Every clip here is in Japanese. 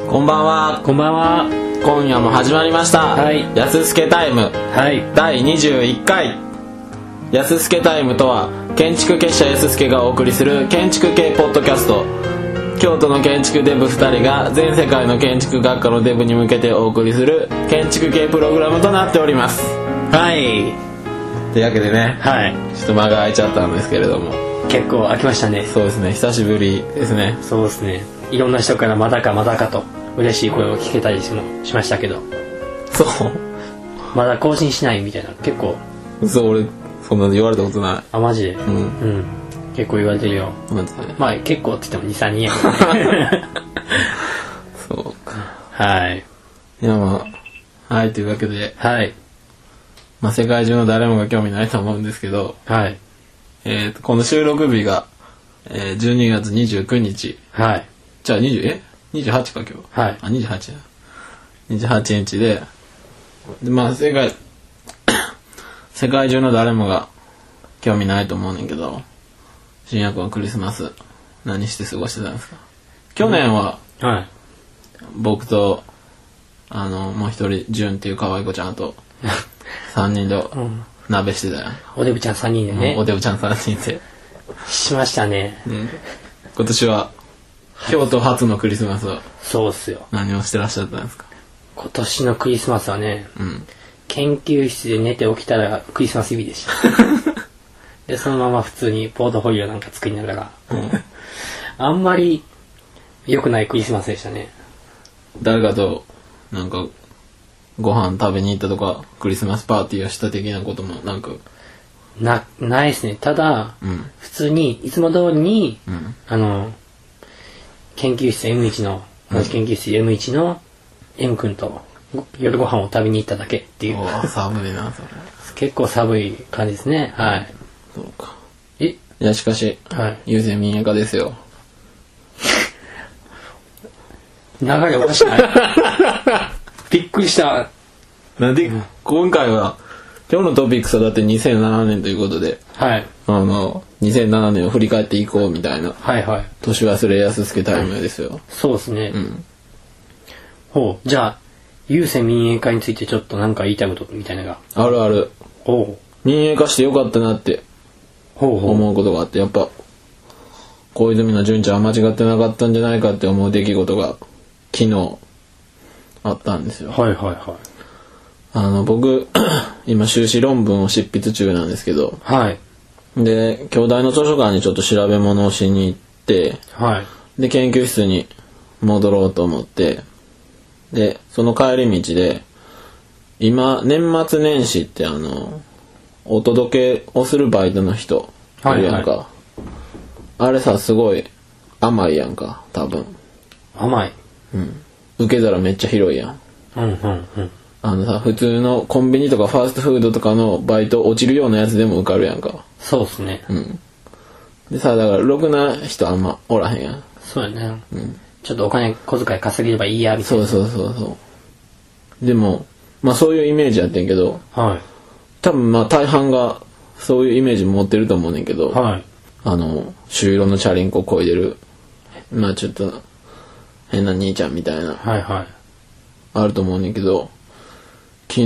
こんばんは。 こんばんは。 今夜も始まりました、 はい、 やすすけタイム、 はい、 第21回。やすすけタイムとは建築結社やすすけがお送りする建築系ポッドキャスト。京都の建築デブ2人が全世界の建築学科のデブに向けてお送りする建築系プログラムとなっております。 はい。 というわけでね、 はい、 ちょっと間が空いちゃったんですけれども、 結構空きましたね。 そうですね、久しぶりですね。 そうですね。いろんな人からまだかまだかと嬉しい声を聞けたりしましたけど、 そう、 まだ更新しないみたいな、結構。 そう、俺そんなの言われたことない。 あ、マジで。 うん、 結構言われてるよ。 マジで。 まあ結構って言っても 2,3 人やそうか。 はい。 いや、まあはい、というわけで、 はい。 まあ世界中の誰もが興味ないと思うんですけど、 はい。 この収録日が、12月29日。 はい。 じゃあ28か今日。 はい。 あ、28だ。28日で、まあ世界中の誰もが興味ないと思うねんけど、新薬はクリスマス何して過ごしてたんですか？去年は、 はい。 僕ともう一人純っていう可愛い子ちゃんと3人で鍋してたよ。 おデブちゃん3人でね。 おデブちゃん3人でしましたね。 今年は京都初のクリスマスはそうっすよ。 何をしてらっしゃったんですか？ 今年のクリスマスはね、研究室で寝て起きたらクリスマスイブでしたでそのまま普通にポートフォリオなんか作りながら、あんまり良くないクリスマスでしたね。 誰かとなんかご飯食べに行ったとかクリスマスパーティーをした的なこともなんかないですね。ただ、普通にいつも通りに、研究室 M1 の同じ研究室 M1 の M 君と夜ご飯を食べに行っただけっていう。 寒いなそれ。 結構寒い感じですね。はい。 そうか。 いやしかし、 はい、 優先民営化ですよ。 流れおかしないびっくりした。 なんで、今回は今日のトピックスはだって2007年ということで、 はい、 2007年を振り返っていこうみたいな、 はいはい、 年忘れやすすけタイムですよ。 そうですね。ほう、じゃあ郵政民営化についてちょっと何か言いたいことみたいなのがあるある。民営化してよかったなって思うことがあって、やっぱ小泉の純ちゃんは間違ってなかったんじゃないかって思う出来事が昨日あったんですよ。 はいはいはい。 僕今修士論文を執筆中なんですけど、 はい。 で京大の図書館にちょっと調べ物をしに行って、 はい。で研究室に戻ろうと思って、でその帰り道で今年末年始ってお届けをするバイトの人いるやんか、はいはい、あれさすごい甘いやんか多分。 甘い。 受け皿めっちゃ広いやん。さ普通のコンビニとかファーストフードとかのバイト落ちるようなやつでも受かるやんか。 そうっすね。 でさだからろくな人あんまおらへんやん。 そうやね。ちょっとお金小遣い稼げればいいやみたいな。 そうでもまあそういうイメージやってんけど、はい、多分まあ大半がそういうイメージ持ってると思うねんけど、はい、朱色のチャリンコ漕いでるまあちょっと変な兄ちゃんみたいな、はいはい、あると思うねんけど、昨日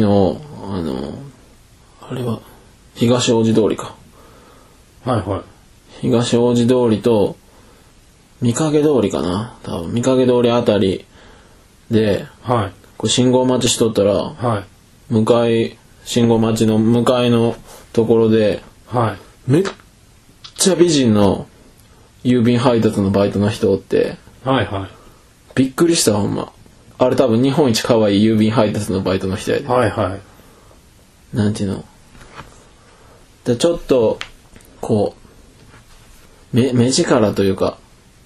あれは東大路通りか、はいはい、東大路通りと御影通りかな、多分御影通りあたりで、はい、こう信号待ちしとったら、はい、信号待ちの向かいのところで、はい、めっちゃ美人の郵便配達のバイトの人おって、はいはい、びっくりしたほんま。あれ多分日本一可愛い郵便配達のバイトの人やで。はいはい。なんていうの。でちょっとこう目力というか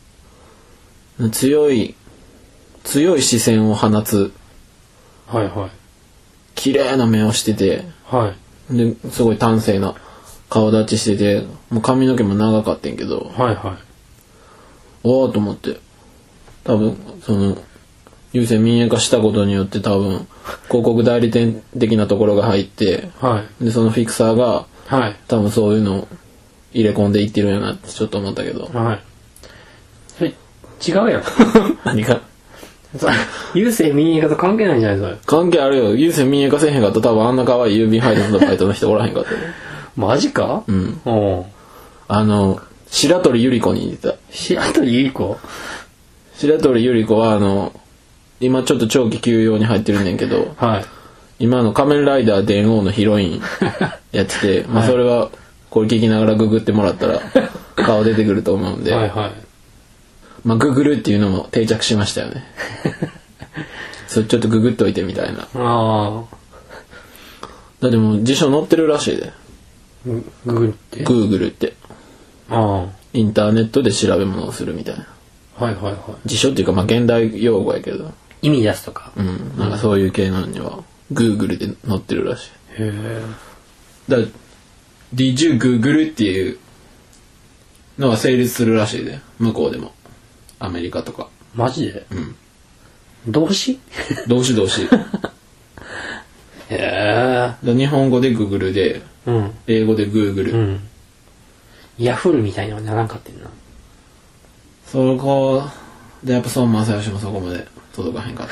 強い視線を放つ。はいはい。綺麗な目をしてて、はい。ですごい端正な顔立ちしてて、もう髪の毛も長かったんけど、はいはい。おーと思って、多分その郵政民営化したことによって多分広告代理店的なところが入って、はい、でそのフィクサーが、はい、多分そういうのを入れ込んでいってるんやなってちょっと思ったけど、はい、それ違うやろ何か郵政民営化と関係ないんじゃないそれ。 関係あるよ。郵政民営化せえへんかったら多分あんな可愛い郵便配達のバイトの人おらへんかったよ。 マジか？ うん。 おう。 白鳥ゆり子に似てた。 白鳥ゆり子？ 白鳥ゆり子は今ちょっと長期休養に入ってるんねんけど、 はい。 今仮面ライダー電王のヒロインやってて、まあそれはこれ聞きながらググってもらったら顔出てくると思うんで、 はいはい。 まあググるっていうのも定着しましたよね。それちょっとググっといてみたいな。 ああ。 だってもう辞書載ってるらしいで。 グーグルって。 グーグルって。 ああ。 インターネットで調べ物をするみたいな。 はいはいはい。 辞書っていうかまあ現代用語やけど。 意味出すとか。 うん。なんかそういう系なのにはグーグルで載ってるらしい。 へえ。 だから Did you Google っていうのは成立するらしいで。向こうでも。アメリカとか。 マジで？ うん。 動詞？ 動詞動詞。 へえ。 日本語で Google で、 うん。 英語で Google。 うん。ヤフルみたいなのはならんかってんな。 そこでやっぱ孫正義もそこまで届かへんかった。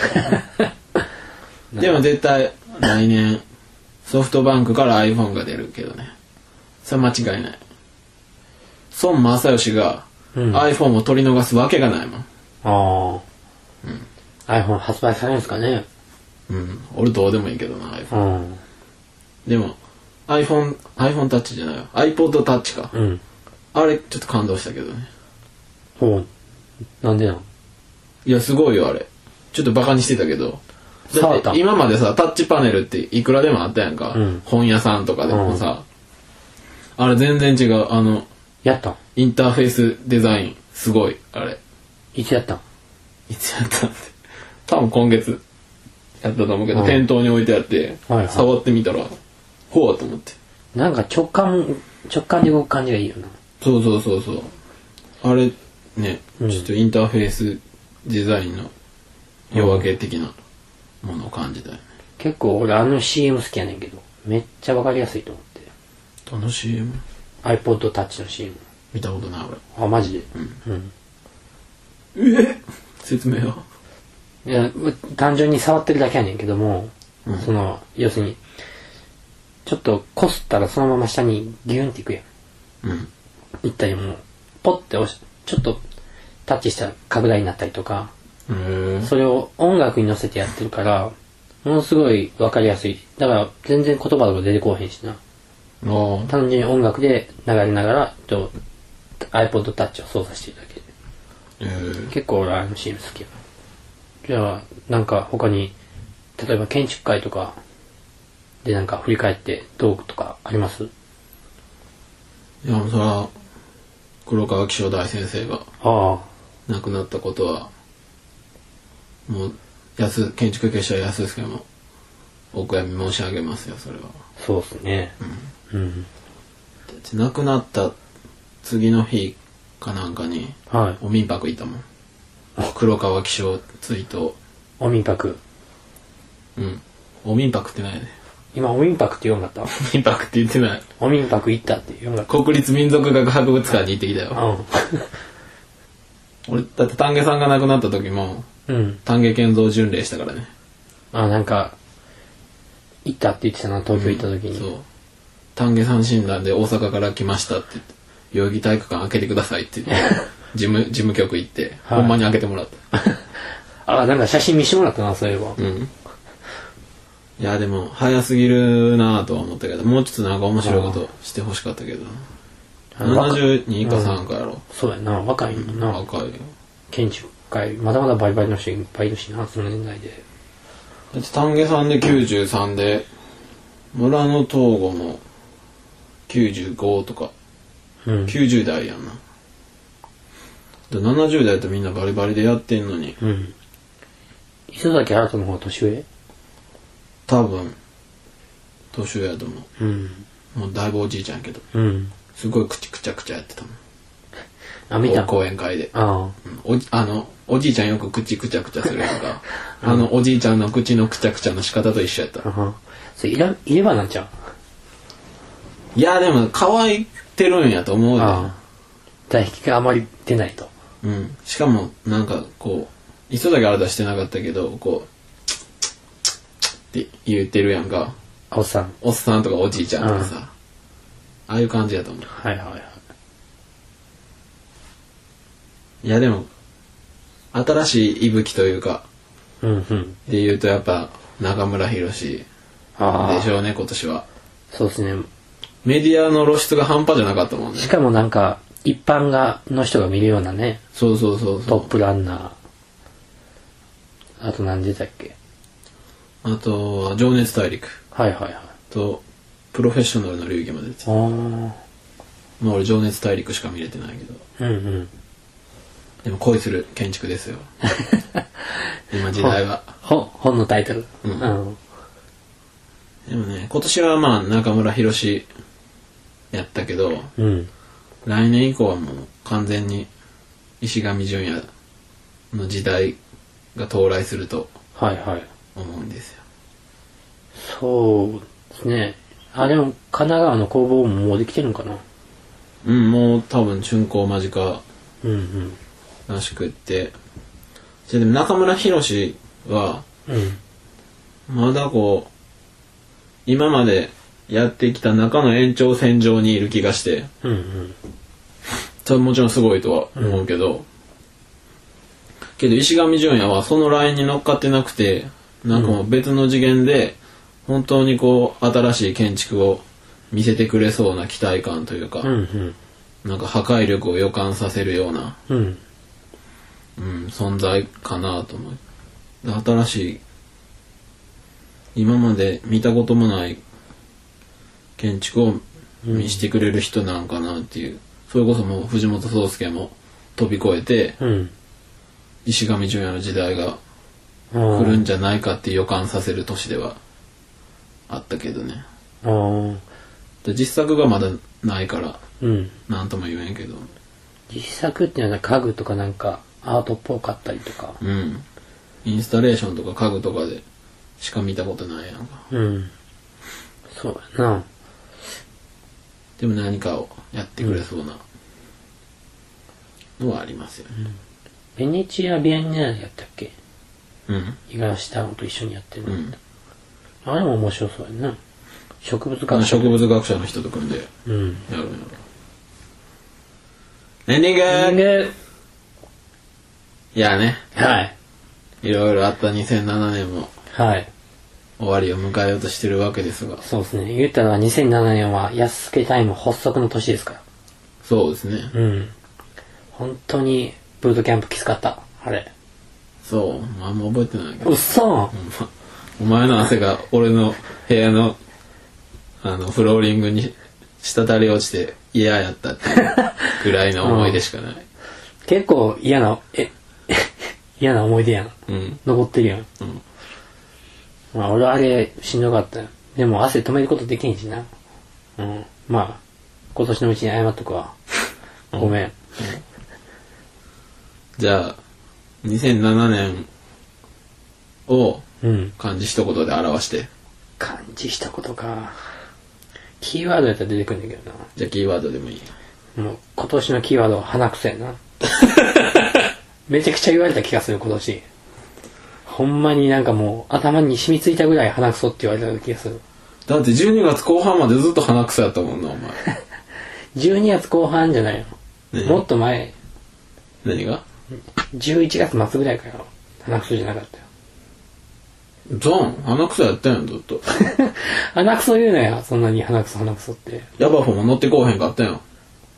でも絶対来年ソフトバンクから iPhone が出るけどね。それは間違いない。孫正義が iPhone を取り逃すわけがないもん。 ああ。うん。iPhone 発売されるんですかね。 うん。俺どうでもいいけどな iPhone。 うん。 でも iPhone Touch じゃないよ。iPod Touch か。 うん。 あれちょっと感動したけどね。 ほう。なんでなん？ いやすごいよあれ。ちょっとバカにしてたけど。 だって今までさタッチパネルっていくらでもあったやんか。 うん、 本屋さんとかでもさ。あれ全然違う。 やったん？ インターフェースデザインすごいあれ。 いつやったん？ いつやったんって。多分今月やったと思うけど、店頭に置いてあって、 はいはい、 触ってみたらほうと思って。 なんか直感で動く感じがいいよな。 そうそうそうそう。あれね、ちょっとインターフェースデザインの夜明け的なものを感じたよね。 結構俺CM 好きやねんけど、めっちゃわかりやすいと思って。 どの CM？ iPod Touch の CM。 見たことない俺。 あ、マジで？ うん。説明は？ いや、単純に触ってるだけやねんけども、要するに、ちょっとこすったらそのまま下にギュンっていくやん。うん。いったりも、ポッて押し、ちょっとタッチしたら拡大になったりとか、それを音楽に乗せてやってるから、ものすごいわかりやすい。だから全然言葉とか出てこうへんしな。単純に音楽で流れながら、iPod Touch を操作してるだけで。結構俺CM 好きやな。じゃあ、なんか他に、例えば建築会とかでなんか振り返ってどうとかあります？ いや、そら、黒川紀章大先生が亡くなったことは、もう、建築結社安助もお悔やみ申し上げますよ、それは。 そうですね。うん。 亡くなった次の日かなんかに、お民泊いたもん。黒川紀章追悼。 お民泊。 うん。お民泊ってないね。 今お民泊って言わんかった？ お民泊って言ってない。 お民泊行ったって言わんかった。 国立民族学博物館に行ってきたよ。俺だって丹下さんが亡くなった時も、丹下健三巡礼したからね。 なんか行ったって言ってたな、東京行った時に。 そう。丹下さん診断で大阪から来ましたって言って、代々木体育館開けてくださいって言って。事務局行って、ほんまに開けてもらった。 なんか写真見してもらったな、そういえば。 うん。いや、でも、早すぎるなぁとは思ったけど、もうちょっとなんか面白いことしてほしかったけど。72か3かやろ。 そうやな、若いもんな。 若いよ。 建築界、まだまだバリバリの人いっぱいいるしな、その年代で。 だって丹下さんで93で、村の東郷も95とか、90代やんな。70代とみんなバリバリでやってんのに。 磯崎新の方が年上？ 多分年上やと思う。もうだいぶおじいちゃんやけど。すごいくちゃくちゃやってたもん。 見た講演会で。おじいちゃんよく口くちゃくちゃするやんか。おじいちゃんの口のくちゃくちゃの仕方と一緒やった。 それいればなんちゃう？ いやでも乾いてるんやと思うで。 唾液があまり出ないと。 しかもなんかこう磯崎新してなかったけど、こう、って言ってるやんか。 おっさん。 おっさんとかおじいちゃんとかさ。ああいう感じやと思う。 はいはいはい。 いやでも、新しい息吹というか、 うんうん。 で言うとやっぱ中村博史でしょうね、今年は。 そうですね。 メディアの露出が半端じゃなかったもんね。 しかもなんか、一般の人が見るようなね。 そうそうそうそう。 トップランナー。あと何出たっけ？ あとは、情熱大陸。 はいはいはい。 と、プロフェッショナルの流儀まで出てた。まあ俺、情熱大陸しか見れてないけど。 うんうん。 でも恋する建築ですよ。今時代は。 本のタイトル。 うん。でもね、今年はまあ中村博史やったけど、 うん。 来年以降はもう完全に石上純也の時代が到来するとはいはい。 思うんですよ。 そうですね。あ、でも神奈川の工房ももうできてるのかな。 うん、もう多分竣工間近うんうん。 らしくって。でも中村博史は、まだこう、今までやってきた中の延長線上にいる気がして、 うんうん。 多分もちろんすごいとは思うけど、けど石上純也はそのラインに乗っかってなくて、なんかもう別の次元で、本当にこう、新しい建築を見せてくれそうな期待感というか、なんか破壊力を予感させるような、存在かなと思う。新しい、今まで見たこともない建築を見せてくれる人なんかなっていう、それこそもう藤本壮介も飛び越えて、石上純也の時代が来るんじゃないかって予感させる年ではあったけどね。で実作がまだないから、なんとも言えんけど。 実作っていうのは家具とかなんかアートっぽかったりとか。 インスタレーションとか家具とかでしか見たことないやんか。 そうやな。 でも何かをやってくれそうなのはありますよね。 ベネチア・ビエンナーレやったっけ？ うん。 五十嵐太郎と一緒にやってるの、あれも面白そうやな。植物学者の人と組んでやるんやろ。 エンディング。 いやね。 はい。 いろいろあった2007年も。 はい。 終わりを迎えようとしてるわけですが。 そうですね。言ったのは2007年は安助タイム発足の年ですから。 そうですね。 本当にブートキャンプきつかった。あれ。 そう。あんま覚えてないけど。 うっそー。お前の汗が俺の部屋のフローリングに滴り落ちて嫌やったっていうぐらいの思い出しかない。 結構嫌な思い出やん。残ってるやん。まあ俺あれしんどかったよ。でも汗止めることできんしな。まあ今年のうちに謝っとくわ。ごめん。 じゃあ2007年を漢字一言で表して。 漢字一言か。キーワードやったら出てくるんだけどな。 じゃあキーワードでもいい。 もう今年のキーワードは鼻くそやな。めちゃくちゃ言われた気がする今年。ほんまになんかもう頭に染みついたぐらい鼻くそって言われた気がする。 だって12月後半までずっと鼻くそやったもんなお前。 12月後半じゃないの。もっと前。 何が ？11月末ぐらいから鼻くそじゃなかったよ。 鼻くそやったやんずっと。 鼻くそ言うなよ。そんなに鼻くそって。 ヤバフも乗ってこうへんかったやん。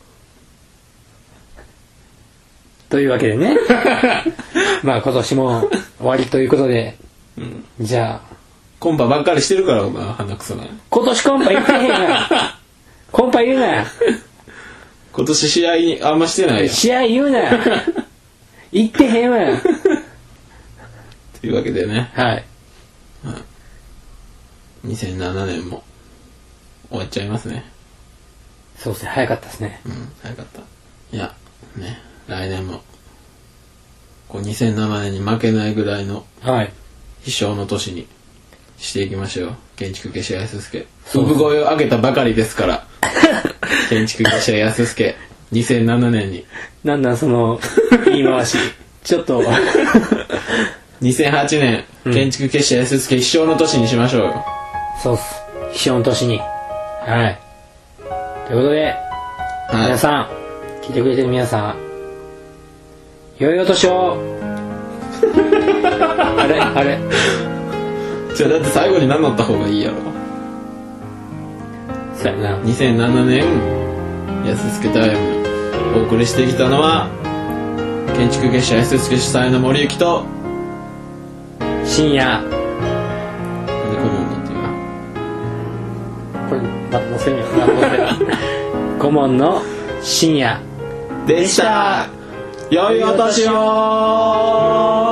というわけでね。まあ今年も終わりということで、じゃあコンパばっかりしてるからお前鼻くそな。 今年コンパ言ってへんな。コンパ言うな。 今年試合あんましてないやん。 試合言うな。言ってへんわ。 というわけでね。 はい。 2007年も終わっちゃいますね。 そうですね。早かったですね。 早かった。いやね、来年もこう2007年に負けないぐらいの必勝の年にしていきましょう。建築家安助。産声を上げたばかりですから。建築家安助2007年に。 なんだその言い回し。 ちょっと 2008年、建築結社安助必勝の年にしましょうよ。 そうっす。必勝の年に。はい。ということで、 はい、 皆さん、聞いてくれてる皆さん、良いお年をあれじゃあだって最後に何乗った方がいいやろ。 そうやな。 2007年安助タイムお送りしてきたのは建築結社安助主催の森幸と深夜。 なんで顧問だっていうかこれまた載せみよう。顧問の深夜でした。良いお年を。